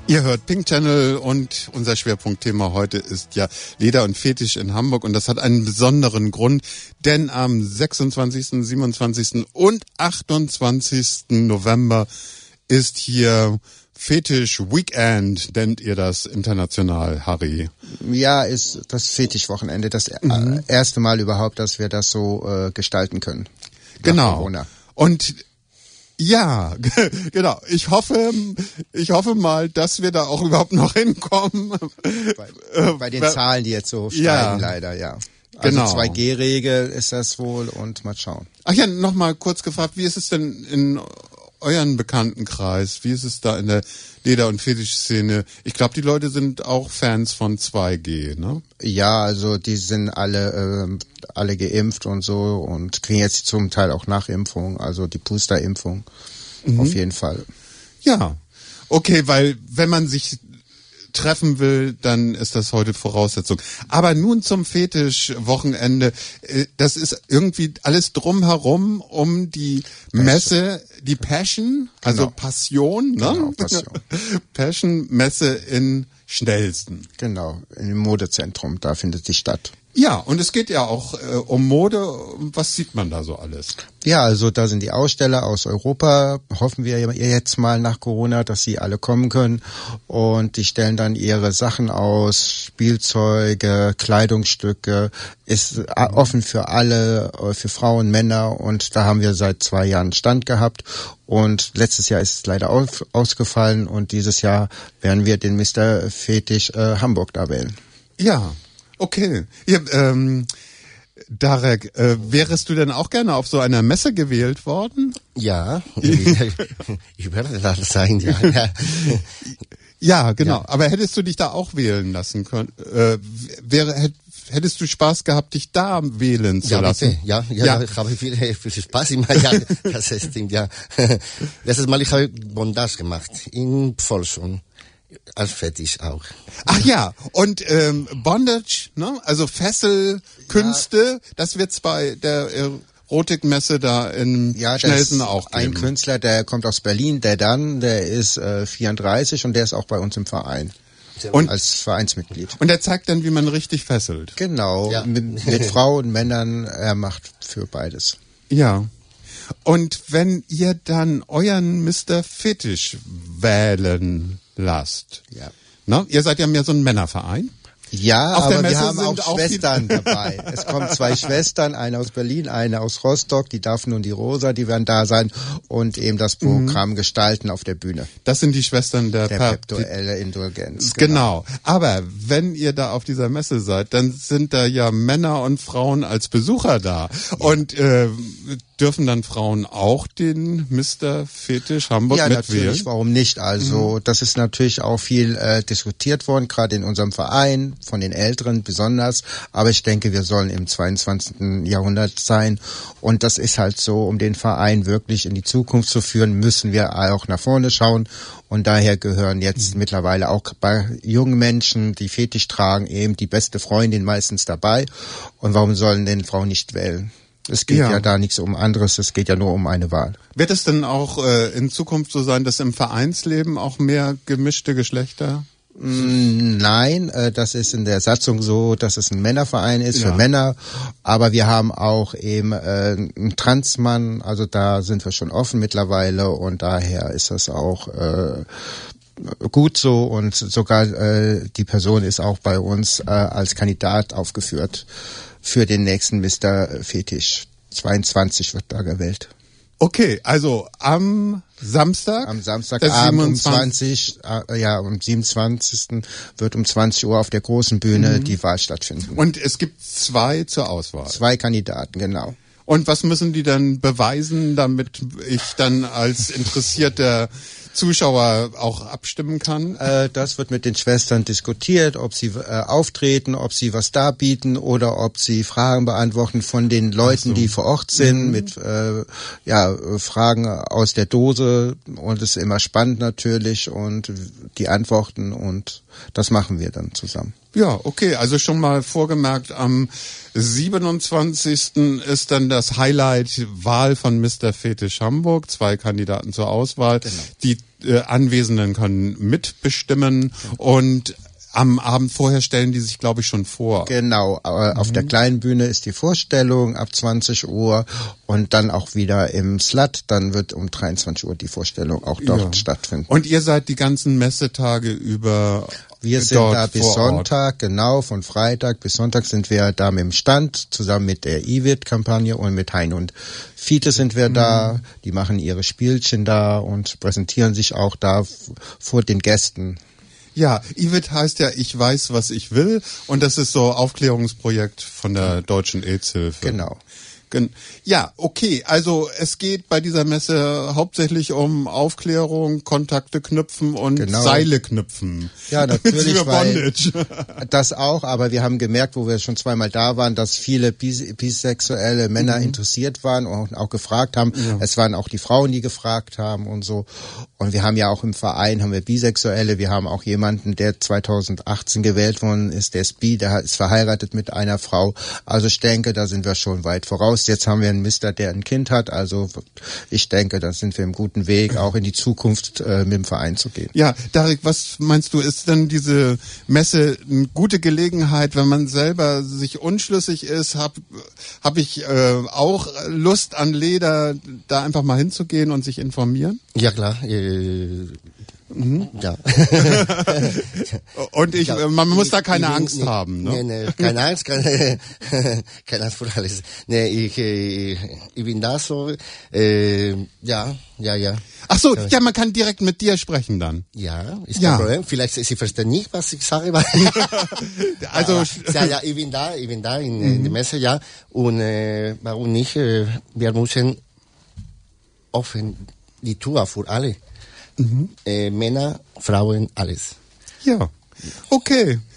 Ihr hört Pink Channel und unser Schwerpunktthema heute ist ja Leder und Fetisch in Hamburg und das hat einen besonderen Grund, denn am 26., 27. und 28. November ist hier Fetisch Weekend, nennt ihr das international, Harry? Ja, ist das Fetischwochenende, das erste Mal überhaupt, dass wir das so gestalten können. Genau. Corona. Und ja, genau. Ich hoffe mal, dass wir da auch überhaupt noch hinkommen. Bei den Zahlen, die jetzt so steigen, leider, ja. Also genau. 2G-Regel ist das wohl und mal schauen. Ach ja, nochmal kurz gefragt, wie ist es denn in euren Bekanntenkreis? Wie ist es da in der Leder- und Fetischszene? Ich glaube, die Leute sind auch Fans von 2G, ne? Ja, also die sind alle geimpft und so und kriegen jetzt zum Teil auch Nachimpfung, also die Boosterimpfung auf jeden Fall. Ja, okay, weil wenn man sich treffen will, dann ist das heute Voraussetzung. Aber nun zum Fetischwochenende. Das ist irgendwie alles drumherum um die Messe, die Passion, also Passion, ne? Genau, Passion. Passion-Messe in Schnellsten. Genau, im Modezentrum, da findet die statt. Ja, und es geht ja auch um Mode. Was sieht man da so alles? Ja, also da sind die Aussteller aus Europa. Hoffen wir jetzt mal nach Corona, dass sie alle kommen können. Und die stellen dann ihre Sachen aus, Spielzeuge, Kleidungsstücke. Ist offen für alle, für Frauen, Männer. Und da haben wir seit 2 Jahren Stand gehabt. Und letztes Jahr ist es leider ausgefallen. Und dieses Jahr werden wir den Mr. Fetisch Hamburg da wählen. Ja. Okay. Ja, Darek, wärest du denn auch gerne auf so einer Messe gewählt worden? Ja, ich werde da sein, ja. Ja, genau. Ja. Aber hättest du dich da auch wählen lassen können? Hättest du Spaß gehabt, dich da wählen zu lassen? Bitte. Ja, ich habe viel Spaß immer. Ja, das stimmt, ja. Letztes Mal, ich habe Bondage gemacht, in Pfolschung. Als Fetisch auch. Ach ja, und Bondage, ne? Also Fesselkünste, das wird's bei der Erotikmesse da in Schnellsen auch geben. Ein Künstler, der kommt aus Berlin, der ist 34 und der ist auch bei uns im Verein. Und als Vereinsmitglied. Und der zeigt dann, wie man richtig fesselt. Genau, ja. mit Frauen, Männern, er macht für beides. Ja. Und wenn ihr dann euren Mr. Fetisch wählen lasst. Ja. Na, ihr seid ja mehr so ein Männerverein. Ja, aber wir haben auch Schwestern dabei. Es kommen 2 Schwestern, eine aus Berlin, eine aus Rostock, die Daphne und die Rosa, die werden da sein und eben das Programm gestalten auf der Bühne. Das sind die Schwestern der perpetuelle Indulgenz. Genau. Aber wenn ihr da auf dieser Messe seid, dann sind da ja Männer und Frauen als Besucher da. Ja. Und dürfen dann Frauen auch den Mr. Fetisch Hamburg mitwählen? Ja, natürlich, warum nicht? Also das ist natürlich auch viel diskutiert worden, gerade in unserem Verein, von den Älteren besonders. Aber ich denke, wir sollen im 22. Jahrhundert sein. Und das ist halt so, um den Verein wirklich in die Zukunft zu führen, müssen wir auch nach vorne schauen. Und daher gehören jetzt mittlerweile auch bei jungen Menschen, die Fetisch tragen, eben die beste Freundin meistens dabei. Und warum sollen denn Frauen nicht wählen? Es geht ja da nichts um anderes, es geht ja nur um eine Wahl. Wird es denn auch in Zukunft so sein, dass im Vereinsleben auch mehr gemischte Geschlechter? Nein, das ist in der Satzung so, dass es ein Männerverein ist für Männer, aber wir haben auch eben einen Transmann, also da sind wir schon offen mittlerweile und daher ist das auch gut so und sogar die Person ist auch bei uns als Kandidat aufgeführt für den nächsten Mr. Fetisch. 22 wird da gewählt. Okay, also am Samstagabend um 27. Am 27. wird um 20 Uhr auf der großen Bühne die Wahl stattfinden. Und es gibt 2 zur Auswahl. 2 Kandidaten, genau. Und was müssen die dann beweisen, damit ich dann als interessierter Zuschauer auch abstimmen kann? Das wird mit den Schwestern diskutiert, ob sie auftreten, ob sie was darbieten oder ob sie Fragen beantworten von den Leuten, die vor Ort sind, mit Fragen aus der Dose. Und es ist immer spannend natürlich und die Antworten und das machen wir dann zusammen. Ja, okay, also schon mal vorgemerkt, am 27. ist dann das Highlight Wahl von Mr. Fetisch Hamburg, 2 Kandidaten zur Auswahl. Genau. Die Anwesenden können mitbestimmen und am Abend vorher stellen die sich, glaube ich, schon vor. Genau, auf der kleinen Bühne ist die Vorstellung ab 20 Uhr und dann auch wieder im Slut, dann wird um 23 Uhr die Vorstellung auch dort stattfinden. Und ihr seid die ganzen Messetage über Wir sind da bis Sonntag, genau, von Freitag bis Sonntag sind wir da mit dem Stand, zusammen mit der IWIT-Kampagne und mit Hein und Fiete sind wir da, die machen ihre Spielchen da und präsentieren sich auch da vor den Gästen. Ja, IWIT heißt ja, ich weiß, was ich will, und das ist so Aufklärungsprojekt von der Deutschen AIDS-Hilfe. Genau. Ja, okay, also es geht bei dieser Messe hauptsächlich um Aufklärung, Kontakte knüpfen und Seile knüpfen. Ja, natürlich, weil Bondage. Das auch, aber wir haben gemerkt, wo wir schon zweimal da waren, dass viele bisexuelle Männer interessiert waren und auch gefragt haben. Ja. Es waren auch die Frauen, die gefragt haben und so. Und wir haben ja auch im Verein, haben wir Bisexuelle, wir haben auch jemanden, der 2018 gewählt worden ist, der ist bi, der ist verheiratet mit einer Frau. Also ich denke, da sind wir schon weit voraus. Jetzt haben wir einen Mister, der ein Kind hat. Also ich denke, da sind wir im guten Weg, auch in die Zukunft mit dem Verein zu gehen. Ja, Darik, was meinst du, ist denn diese Messe eine gute Gelegenheit, wenn man selber sich unschlüssig ist? Hab ich auch Lust an Leder, da einfach mal hinzugehen und sich informieren? Ja, klar. Ja. Und man muss da keine Angst haben, ne? Nee, keine Angst, keine Angst vor alles. Nee, ich bin da so, ja. Ach so, ja, man kann direkt mit dir sprechen dann. Ja, ist kein Problem. Vielleicht, Sie verstehen nicht, was ich sage. Also, ja, ich bin da in der Messe, ja. Und, warum nicht? Wir müssen offen die Tür für alle. Männer, Frauen, alles. Ja, okay.